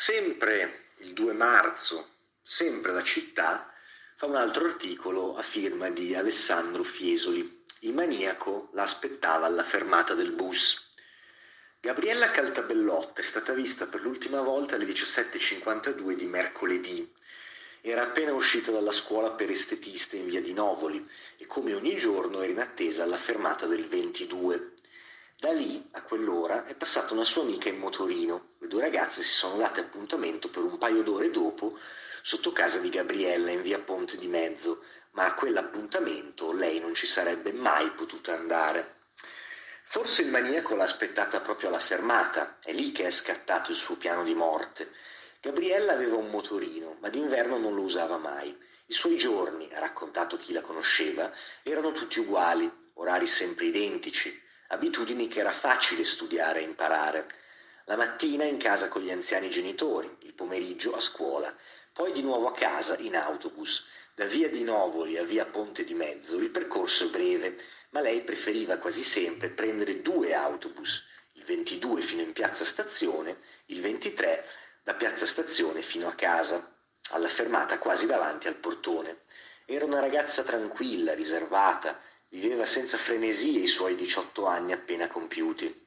Sempre il 2 marzo, sempre la città, fa un altro articolo a firma di Alessandro Fiesoli. Il maniaco la aspettava alla fermata del bus. Gabriella Caltabellotta è stata vista per l'ultima volta alle 17:52 di mercoledì. Era appena uscita dalla scuola per estetiste in via di Novoli e come ogni giorno era in attesa alla fermata del 22. Da lì, a quell'ora, è passata una sua amica in motorino. Le due ragazze si sono date appuntamento per un paio d'ore dopo sotto casa di Gabriella in via Ponte di Mezzo, ma a quell'appuntamento lei non ci sarebbe mai potuta andare. Forse il maniaco l'ha aspettata proprio alla fermata, è lì che è scattato il suo piano di morte. Gabriella aveva un motorino, ma d'inverno non lo usava mai. I suoi giorni, ha raccontato chi la conosceva, erano tutti uguali, orari sempre identici, abitudini che era facile studiare e imparare. La mattina in casa con gli anziani genitori, il pomeriggio a scuola, poi di nuovo a casa in autobus. Da via di Novoli a via Ponte di Mezzo il percorso è breve, ma lei preferiva quasi sempre prendere 2 autobus, il 22 fino in piazza Stazione, il 23 da piazza Stazione fino a casa, alla fermata quasi davanti al portone. Era una ragazza tranquilla, riservata, viveva senza frenesie i suoi 18 anni appena compiuti.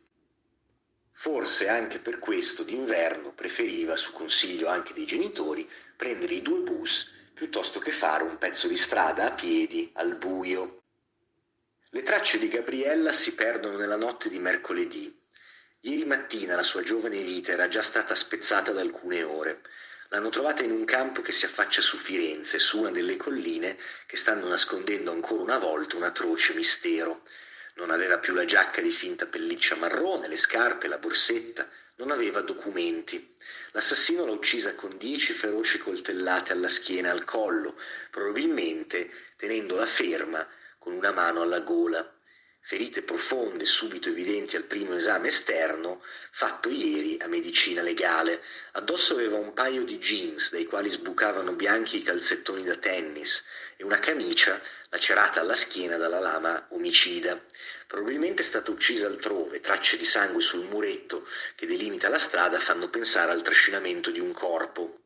Forse anche per questo d'inverno preferiva, su consiglio anche dei genitori, prendere i 2 bus piuttosto che fare un pezzo di strada a piedi, al buio. Le tracce di Gabriella si perdono nella notte di mercoledì. Ieri mattina la sua giovane vita era già stata spezzata da alcune ore. L'hanno trovata in un campo che si affaccia su Firenze, su una delle colline che stanno nascondendo ancora una volta un atroce mistero. Non aveva più la giacca di finta pelliccia marrone, le scarpe, la borsetta, non aveva documenti. L'assassino l'ha uccisa con 10 feroci coltellate alla schiena e al collo, probabilmente tenendola ferma con una mano alla gola. Ferite profonde, subito evidenti al primo esame esterno, fatto ieri a medicina legale. Addosso aveva un paio di jeans, dai quali sbucavano bianchi i calzettoni da tennis, e una camicia lacerata alla schiena dalla lama omicida. Probabilmente è stata uccisa altrove, tracce di sangue sul muretto che delimita la strada fanno pensare al trascinamento di un corpo.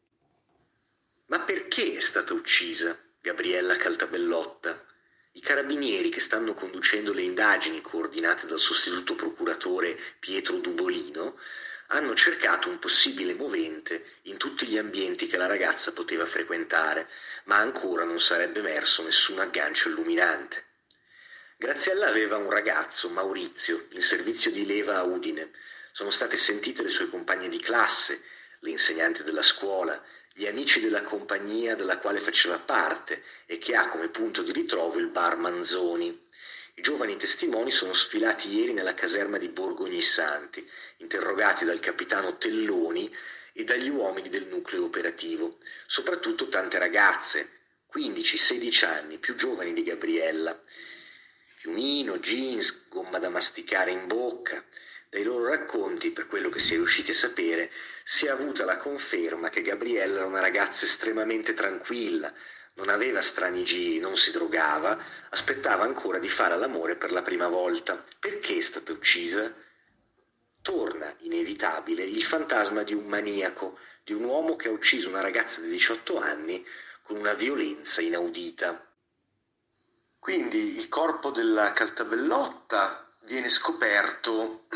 Ma perché è stata uccisa Gabriella Caltabellotta? I carabinieri che stanno conducendo le indagini coordinate dal sostituto procuratore Pietro Dubolino hanno cercato un possibile movente in tutti gli ambienti che la ragazza poteva frequentare, ma ancora non sarebbe emerso nessun aggancio illuminante. Graziella aveva un ragazzo, Maurizio, in servizio di leva a Udine. Sono state sentite le sue compagne di classe, le insegnanti della scuola, gli amici della compagnia della quale faceva parte e che ha come punto di ritrovo il bar Manzoni. I giovani testimoni sono sfilati ieri nella caserma di Borgo Ognissanti, interrogati dal capitano Telloni e dagli uomini del nucleo operativo, soprattutto tante ragazze, 15-16 anni, più giovani di Gabriella. Piumino, jeans, gomma da masticare in bocca. Dai loro racconti, per quello che si è riusciti a sapere, si è avuta la conferma che Gabriella era una ragazza estremamente tranquilla, non aveva strani giri, non si drogava, aspettava ancora di fare l'amore per la prima volta. Perché è stata uccisa? Torna, inevitabile, il fantasma di un maniaco, di un uomo che ha ucciso una ragazza di 18 anni con una violenza inaudita. Quindi il corpo della Caltabellotta viene scoperto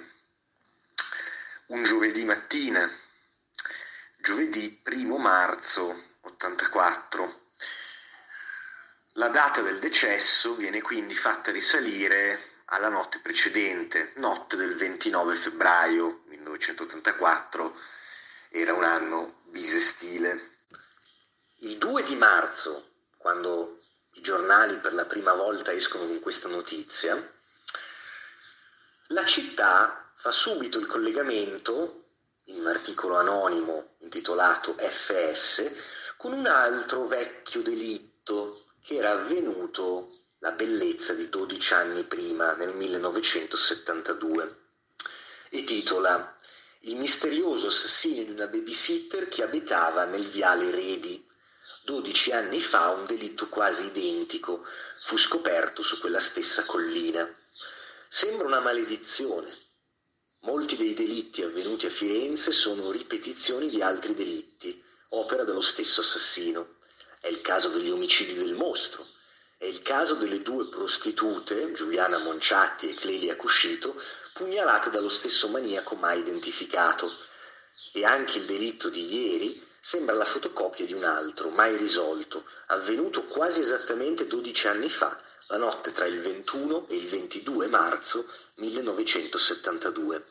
un giovedì mattina, giovedì 1 marzo 84. La data del decesso viene quindi fatta risalire alla notte precedente, notte del 29 febbraio 1984, era un anno bisestile. Il 2 di marzo, quando i giornali per la prima volta escono con questa notizia, la città fa subito il collegamento, in un articolo anonimo intitolato FS, con un altro vecchio delitto che era avvenuto la bellezza di 12 anni prima, nel 1972, e titola «Il misterioso assassino di una babysitter che abitava nel viale Redi. 12 anni fa un delitto quasi identico fu scoperto su quella stessa collina. Sembra una maledizione. Molti dei delitti avvenuti a Firenze sono ripetizioni di altri delitti, opera dello stesso assassino. È il caso degli omicidi del mostro, è il caso delle 2 prostitute, Giuliana Monciatti e Clelia Cuscito, pugnalate dallo stesso maniaco mai identificato. E anche il delitto di ieri sembra la fotocopia di un altro, mai risolto, avvenuto quasi esattamente 12 anni fa, la notte tra il 21 e il 22 marzo 1972.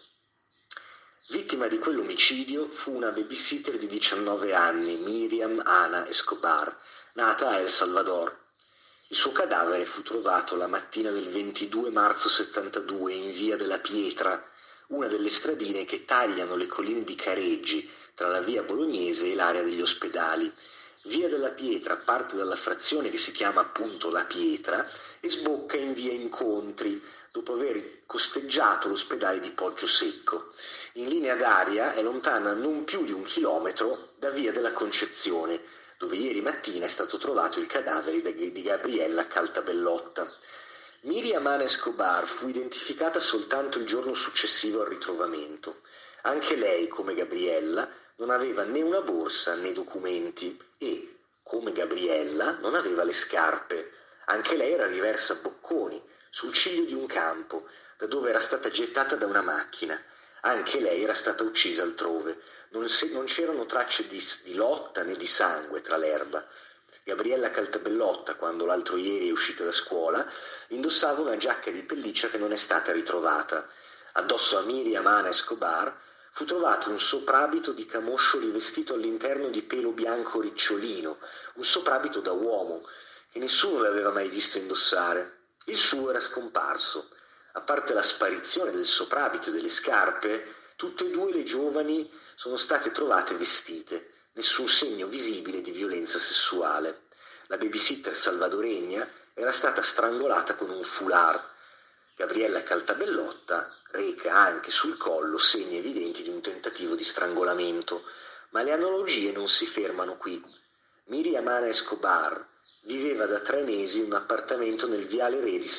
Vittima di quell'omicidio fu una babysitter di 19 anni, Miriam Ana Escobar, nata a El Salvador. Il suo cadavere fu trovato la mattina del 22 marzo 72 in via della Pietra, una delle stradine che tagliano le colline di Careggi tra la via Bolognese e l'area degli ospedali. Via della Pietra parte dalla frazione che si chiama appunto La Pietra e sbocca in via Incontri, dopo aver costeggiato l'ospedale di Poggiosecco. In linea d'aria è lontana non più di 1 chilometro da via della Concezione, dove ieri mattina è stato trovato il cadavere di Gabriella Caltabellotta. Miriam Ana Escobar fu identificata soltanto il giorno successivo al ritrovamento. Anche lei, come Gabriella, non aveva né una borsa né documenti e, come Gabriella, non aveva le scarpe. Anche lei era riversa a bocconi, sul ciglio di un campo, da dove era stata gettata da una macchina. Anche lei era stata uccisa altrove. Non c'erano tracce di lotta né di sangue tra l'erba. Gabriella Caltabellotta, quando l'altro ieri è uscita da scuola, indossava una giacca di pelliccia che non è stata ritrovata. Addosso a Miriam Ana Escobar fu trovato un soprabito di camoscio rivestito all'interno di pelo bianco ricciolino, un soprabito da uomo, che nessuno l'aveva mai visto indossare. Il suo era scomparso. A parte la sparizione del soprabito e delle scarpe, tutte e 2 le giovani sono state trovate vestite, nessun segno visibile di violenza sessuale. La babysitter salvadoregna era stata strangolata con un foulard. Gabriella Caltabellotta reca anche sul collo segni evidenti di un tentativo di strangolamento, ma le analogie non si fermano qui. Miriam Ana Escobar viveva da 3 mesi in un appartamento nel viale Redi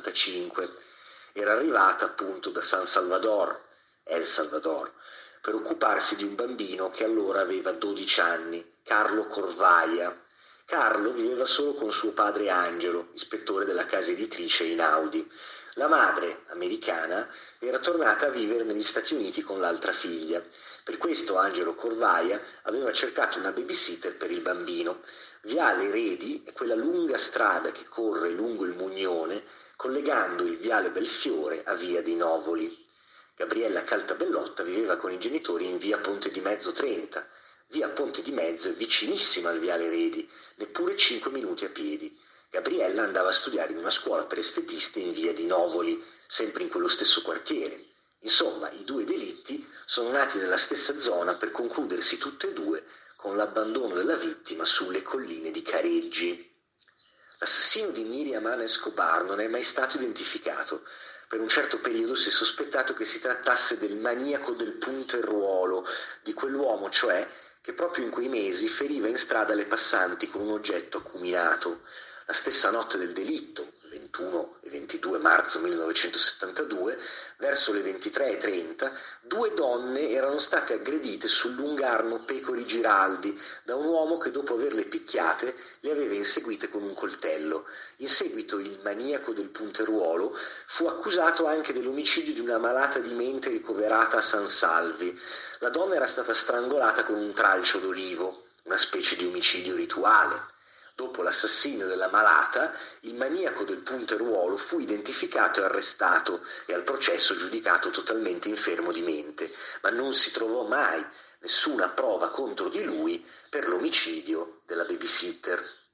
65. Era arrivata appunto da San Salvador, El Salvador, per occuparsi di un bambino che allora aveva 12 anni, Carlo Corvaia. Carlo viveva solo con suo padre Angelo, ispettore della casa editrice Einaudi. La madre, americana, era tornata a vivere negli Stati Uniti con l'altra figlia. Per questo Angelo Corvaia aveva cercato una babysitter per il bambino. Viale Redi è quella lunga strada che corre lungo il Mugnone, collegando il viale Belfiore a via di Novoli. Gabriella Caltabellotta viveva con i genitori in via Ponte di Mezzo 30. Via Ponte di Mezzo è vicinissima al viale Redi, neppure 5 minuti a piedi. Gabriella andava a studiare in una scuola per estetiste in via di Novoli, sempre in quello stesso quartiere. Insomma, i 2 delitti sono nati nella stessa zona per concludersi tutti e 2 con l'abbandono della vittima sulle colline di Careggi. L'assassino di Miriam Ana Escobar non è mai stato identificato. Per un certo periodo si è sospettato che si trattasse del maniaco del punteruolo, di quell'uomo, cioè, che proprio in quei mesi feriva in strada le passanti con un oggetto acuminato. La stessa notte del delitto, 21 e 22 marzo 1972, verso le 23:30, 2 donne erano state aggredite sul lungarno Pecori Giraldi da un uomo che dopo averle picchiate le aveva inseguite con un coltello. In seguito il maniaco del punteruolo fu accusato anche dell'omicidio di una malata di mente ricoverata a San Salvi. La donna era stata strangolata con un tralcio d'olivo, una specie di omicidio rituale. Dopo l'assassinio della malata, il maniaco del punteruolo fu identificato e arrestato e al processo giudicato totalmente infermo di mente, ma non si trovò mai nessuna prova contro di lui per l'omicidio della babysitter.